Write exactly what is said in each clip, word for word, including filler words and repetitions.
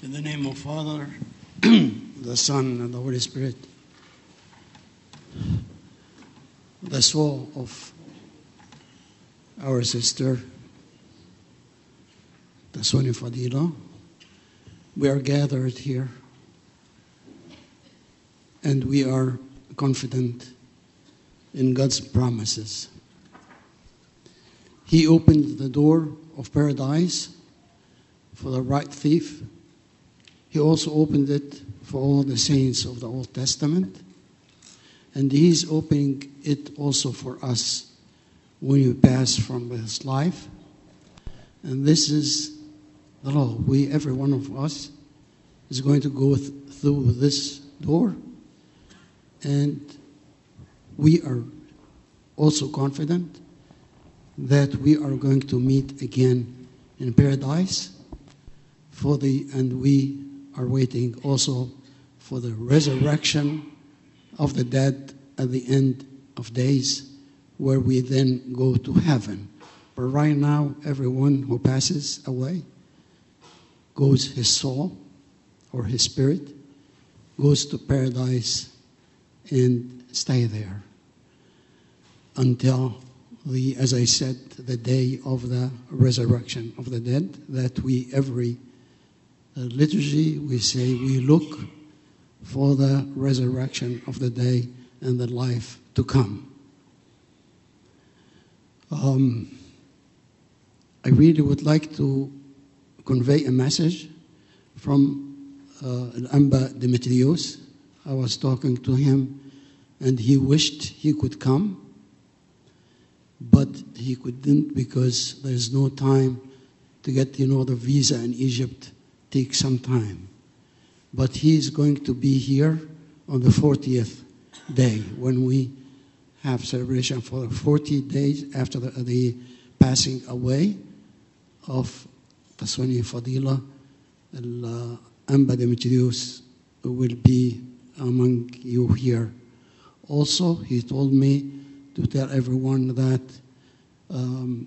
In the name of Father, the Son, and the Holy Spirit. The soul of our sister, Taswani Fadila, we are gathered here, and we are confident in God's promises. He opened the door of paradise for the right thief. He also opened it for all the saints of the Old Testament. And He's opening it also for us when we pass from this life. And this is the law. We, every one of us, is going to go th- through this door. And we are also confident that we are going to meet again in paradise for the, and we are waiting also for the resurrection of the dead at the end of days, where we then go to heaven. But right now, everyone who passes away goes, his soul or his spirit goes to paradise and stay there until the, as I said, the day of the resurrection of the dead, that we every uh, liturgy we say we look for the resurrection of the day and the life to come. Um, I really would like to convey a message from uh, Al-Anba Demetrios. I was talking to him, and he wished he could come, but he couldn't because there's no time to get, you know, the visa in Egypt takes some time. But he's going to be here on the fortieth day when we have celebration for the forty days after the, the passing away of Taswani Fadila. Al-Anba Demetrios will be among you here. Also, he told me to tell everyone that um,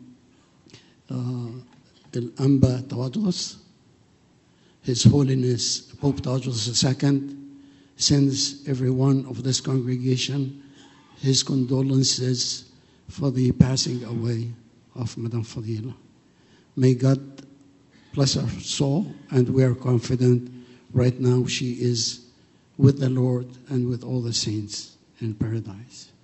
uh, Al-Anba Tawadros, His Holiness Pope Tawadros the Second, sends everyone of this congregation his condolences for the passing away of Madame Fadila. May God bless her soul, and we are confident right now she is with the Lord and with all the saints in paradise.